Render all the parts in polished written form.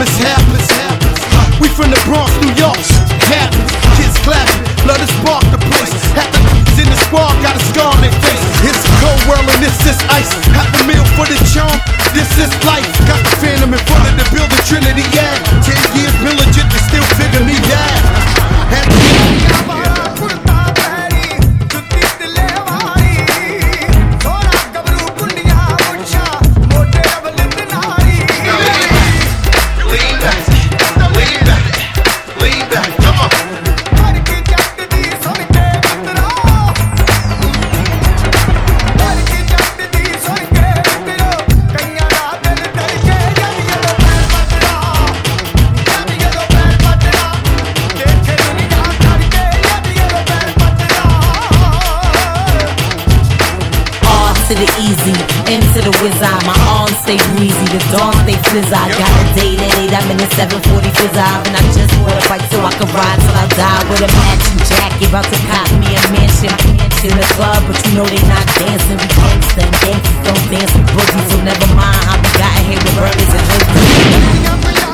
hapless. We from the Bronx, New York. Happens, kids clapping, love to spark the place. Half the in the squad got a scar on their face. It's a cold world and this is ice. Half a meal for the charm, this is life. Got the phantom in front of the building, Trinity, yeah. 10 years militant, they still figure me, To the easy, into the wizard. My arms stay breezy, the dawn stay fizz. I got a date at 8, I'm in the 740 fizz. And I just wanna fight so I can ride till I die with a matching jacket. About to cop me a mansion in the club, but you know they not dancing. We gangsta and gangsters don't dance with boogies, so never mind how we got here with burners and hoodies.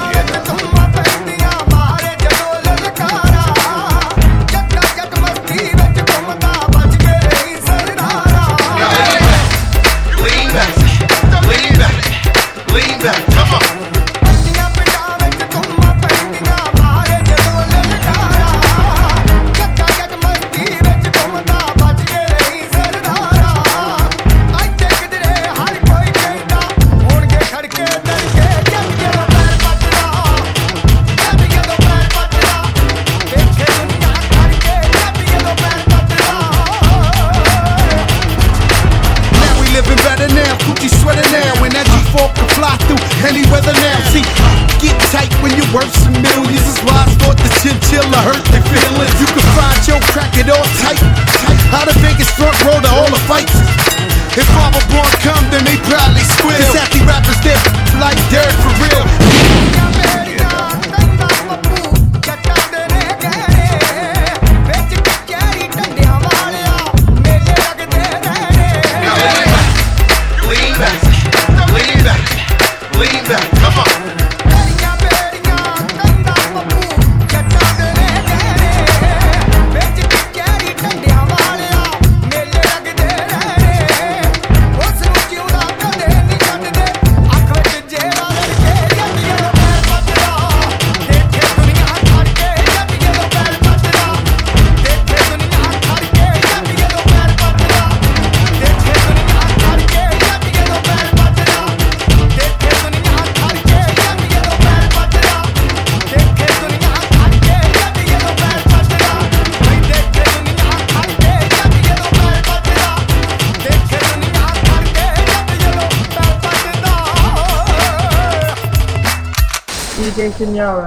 Any weather now, see, get tight when you're worth some millions. That's why I thought the chinchilla hurt their feelings. You can find your crack it all tight. Out of Vegas front row to all the fights. If Papa Born come, then they probably squeal. Cause half the rappers dead like dirt for real. Lean back, come on. DJ Senora.